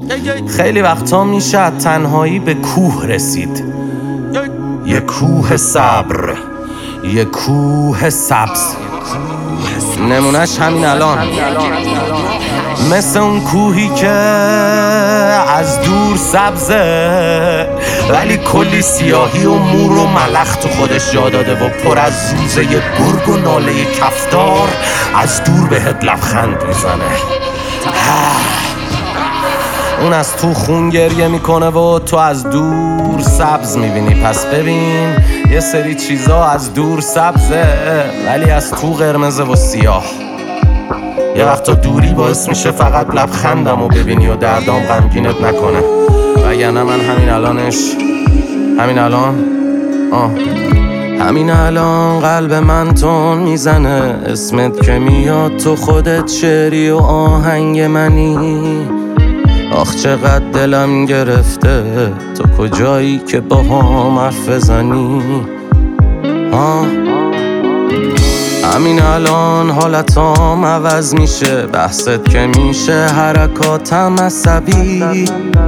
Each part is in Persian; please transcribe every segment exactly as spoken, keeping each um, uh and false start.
خیلی وقتا میشه تنهایی به کوه رسید، یه کوه صبر، یه کوه سبز. نمونش همین الان، مثل اون کوهی که از دور سبزه ولی کلی سیاهی و مور و ملخ تو خودش جا داده و پر از زوزه گرگ و ناله کفتار از دور بهت لبخند میزنه. اون از تو خون گریه میکنه و تو از دور سبز میبینی. پس ببین یه سری چیزا از دور سبزه ولی از تو قرمزه و سیاه. یه وقتا دوری باعث میشه فقط لبخندم و ببینی و دردام غمگینت نکنه. وگرنه من همین الانش همین الان آه همین الان قلب من تون میزنه، اسمت که میاد تو خودت شعری و آهنگ منی. آخ چقدر دلم گرفته تو کجایی که با هم حرف بزنی. آه همین الان حالتام عوض میشه، بحثت که میشه حرکاتم عصبی.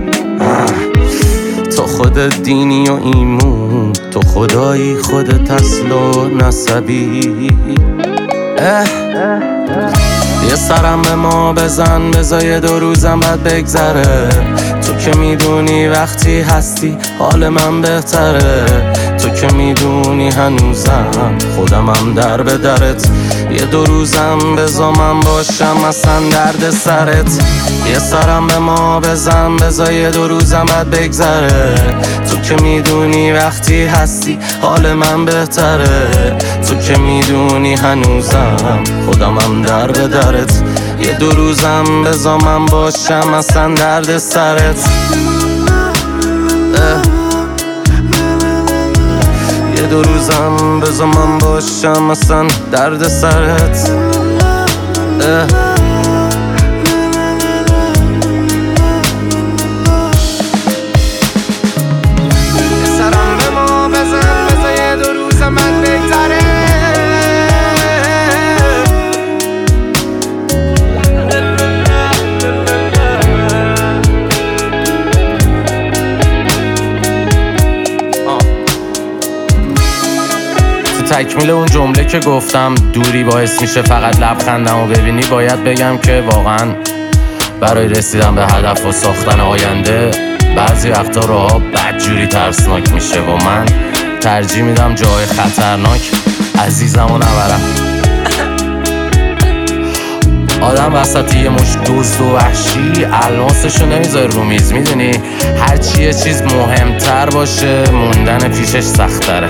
تو خودت دینی و ایمون، تو خدایی خودت اصل و نسبی. اه یه سرم به ما بزن، بذار دو روزم بعد بگذره. تو که میدونی وقتی هستی حال من بهتره. تو که میدونی هنوزم خودم هم در به درت. یه دو روزم بذار من باشم اصلا درد سرت. یه سرم به ما بزن، بذار دو روزم بعد بگذره. تو که میدونی وقتی هستی حال من بهتره. تو که میدونی هنوزم خودم هم در به درت. یه دو روزم بذار من باشم اصلا درد سرت. یه دو روزم بذار من باشم اصلا درد سرت. تکمیل اون جمله که گفتم دوری باعث میشه فقط لبخندم و ببینی، باید بگم که واقعا برای رسیدن به هدف و ساختن آینده بعضی وقتا راه‌ها بدجوری ترسناک میشه و من ترجیح میدم جای خطرناک عزیزم و نبرم. آدم وسط یه مش دزد و وحشی الماسشو نمیذاره رو میز، میدونی هرچی یه چیز مهمتر باشه موندن پیشش سخت‌تره.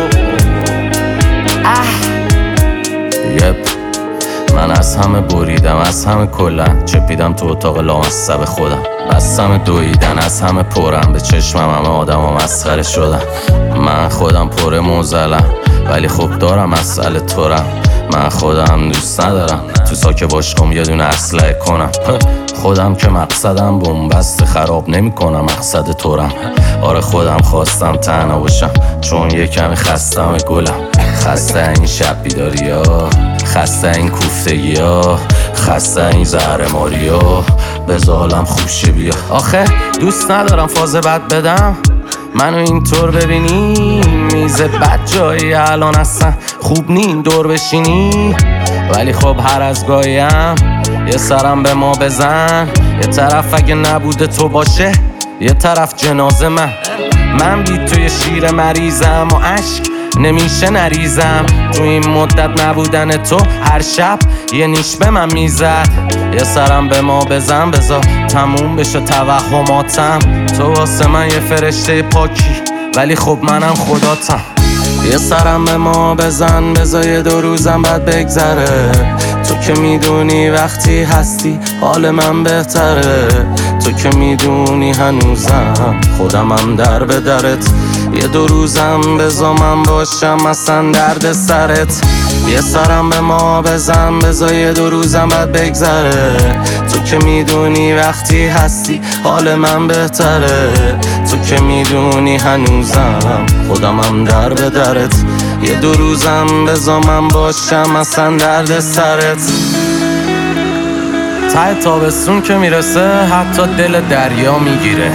یپ من از همه بریدم، از همه کلن چپیدم تو اتاق لامصب خودم. بستم دویدن، از همه پرم به چشمم همه آدم ها مسخره شدن. من خودم پر موزلم ولی خب دارم مسئله تورم. من خودم دوست ندارم تو ساک باشقم یه دونه اسلحه کنم. خودم که مقصدم بومبست خراب نمی کنم، مقصد تورم. آره خودم خواستم تنها باشم چون یه کمی خستم گلم. خسته این شب بیداری ها، خسته این کوفتگی ها، خسته این زهرماری ها. بذارم خوشه بیا. آخه دوست ندارم فاز بد بدم، منو اینطور ببینی میز بد جایی الان اصلا خوب نی دور بشینی. ولی خب هر از گاهیم یه سرم به ما بزن. یه طرف اگه نبوده تو باشه، یه طرف جنازه من. من بی توی شیر مریضم و عشق نمیشه نریزم. تو این مدت نبودن تو هر شب یه نیش به من میزد. یه سرم به ما بزن، بذار تموم بشه توهماتم. تو واسه من یه فرشته پاکی ولی خب منم خداتم. یه سرم به ما بزن، بذار یه دو روزم بعد بگذره. تو که میدونی وقتی هستی حال من بهتره. تو که میدونی هنوزم خودم هم در به درت. یه دو روزم بذار من باشم اصلا درد سرت. یه سرم به ما بزن، بذار یه دو روزم بعد بگذره. تو که میدونی وقتی هستی حال من بهتره. تو که میدونی هنوزم خودم هم در به درت. یه دو روزم بذار من باشم اصلا درد سرت. ته تابستون که میرسه حتی دل دریا میگیره،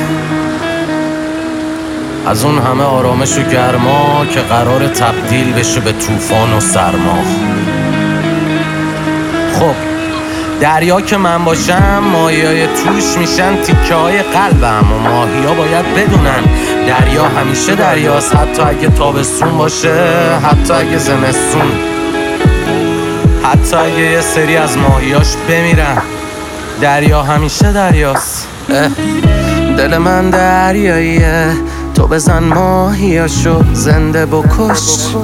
از اون همه آرامش و گرما که قرار تبدیل بشه به طوفان و سرما. خب دریا که من باشم ماهیای توش میشن تیکه های قلبم و ماهیا باید بدونن دریا همیشه دریاست، حتی اگه تابستون باشه، حتی اگه زمستون، حتی اگه یه سری از ماهیاش بمیرن، دریا همیشه دریاست. دل من دریاییه، تو بزن ماهیاشو زنده بکش،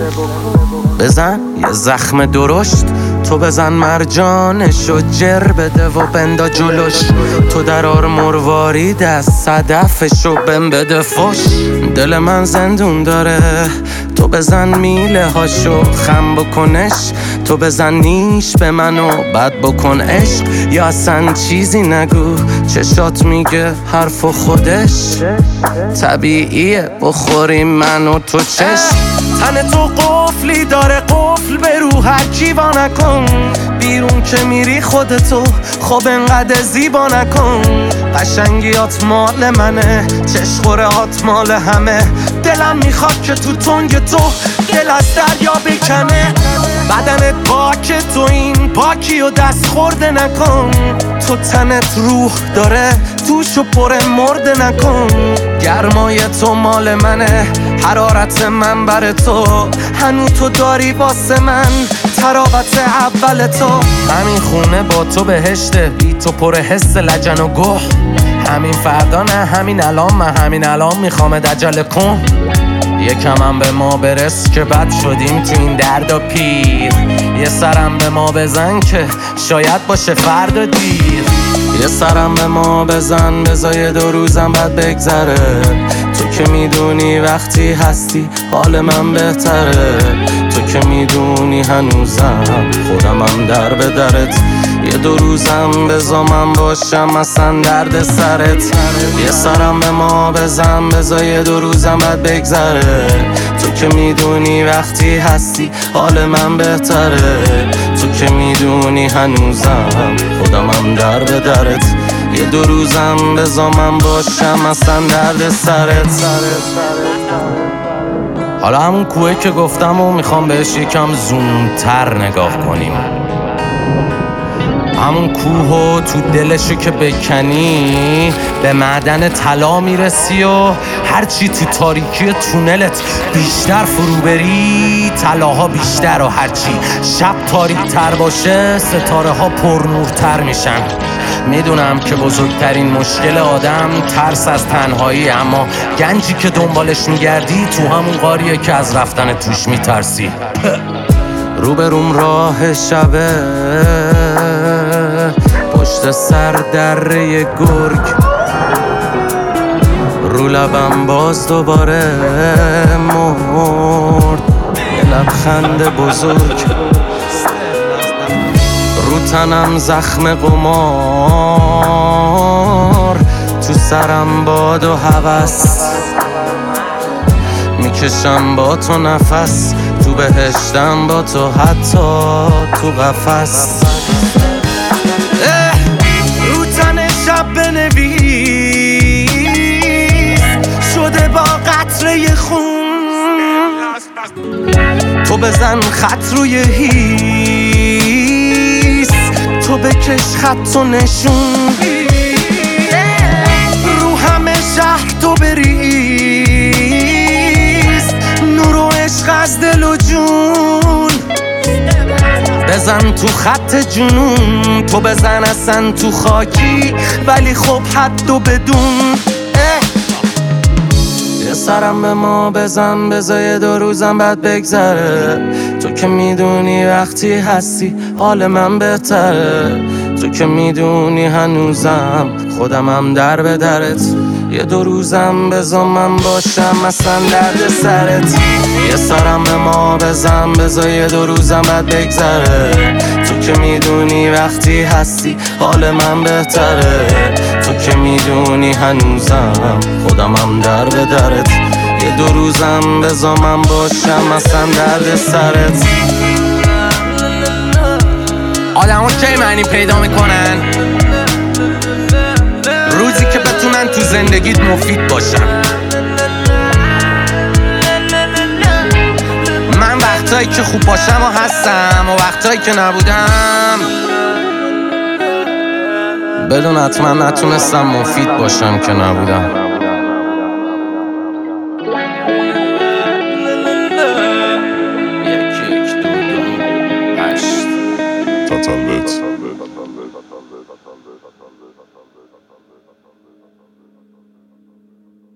بزن یه زخم درشت، تو بزن مرجانشو جر بده و بندا جلوش، تو درار مروارید از صدفشو بم بده فش. دل من زندون داره، تو بزن میله هاشو خم بکنش، تو بزن نیش به منو بد بکن عشق، یا اصلا چیزی نگو چشات میگه حرف و خودش طبیعیه بخوریم من و تو چشم. تن تو قفلی داره قفل به رو هر کی وا نکن، بیرون که میری خودتو خب انقدر زیبا نکن، قشنگیات مال منه چشخورهات مال همه، دلم میخواد که تو تنگ تو دل از دریا بکنه، بدنت پاک تو این پاکی و دست خورده نکن، تو تنت روح داره توشو پر مرده نکن، گرمای تو مال منه حرارت من بر تو، هنو تو داری واسه من تراوت اول تو، همین خونه با تو بهشته بی تو پر حس لجن و گوه، همین فردا نه همین الان، من همین الان میخوام عجله کن، یکم هم به ما برس که بد شدیم تو این درد و پیر، یه سرم به ما بزن که شاید باشه فردا دیر، یه سرم به ما بزن بذار دو روزم بعد بگذره، تو که میدونی وقتی هستی حال من بهتره، تو که میدونی هنوزم خودم هم در به درت، یه دو روزم بذار من باشم اصلا درد سرت، یه سرم به ما بزن بذار دو روزم بعد بگذره، تو که میدونی وقتی هستی حال من بهتره، تو که میدونی هنوزم خودم هم در به درت، یه دو روزم بذار من باشم اصلا درد سرت. حالا همون کوه که گفتم و میخوام بهش یکم زومتر نگاه کنیم، همون کوه و تو دلشو که بکنی به معدن طلا میرسی و هرچی تو تاریکی تونلت بیشتر فرو بری طلاها بیشتر، و هرچی شب تاریک تر باشه ستاره ها پرنورتر میشن. میدونم که بزرگترین مشکل آدم ترس از تنهایی، اما گنجی که دنبالش میگردی تو همون غاریه که از رفتن توش میترسی. روبروم راه شبه پشت سر دره گرگ، رو لبم باز دوباره مرد یه لبخند بزرگ، رو تنم زخم قمار، تو سرم باد و هوس، میکشم با تو نفس، تو بهشتم با تو حتی تو قفس، رو تن شب بنویس شده با قطره خون، تو بزن خط روی هیس، تو بکش خط و نشون، رو همه شهر تو بریز نور و عشق از دل و جون، بزن تو خط جنون، تو بزن اصلا تو خاکی ولی خب حد و بدون، یه سرم به ما بزن بذار دو روزم بعد بگذره، تو که میدونی وقتی هستی حال من بهتره، تو که میدونی هنوزم خودم هم در به درت، یه دو روزم بذار من باشم اصلا درد سرت، یه سرم به ما بزن بذار دو روزم بعد بگذره، تو که میدونی وقتی هستی حال من بهتره، تو که میدونی هنوزم خودم هم در به درت، یه دو روزم بذار من باشم اصلا درد سرت. آدم ها کی معنی پیدا میکنن؟ زندگیت مفید باشم. من وقتایی که خوب باشم و هستم و وقتایی که نبودم بدون حتما نتونستم مفید باشم که نبودم. یک یک دو دو هشت تاتالت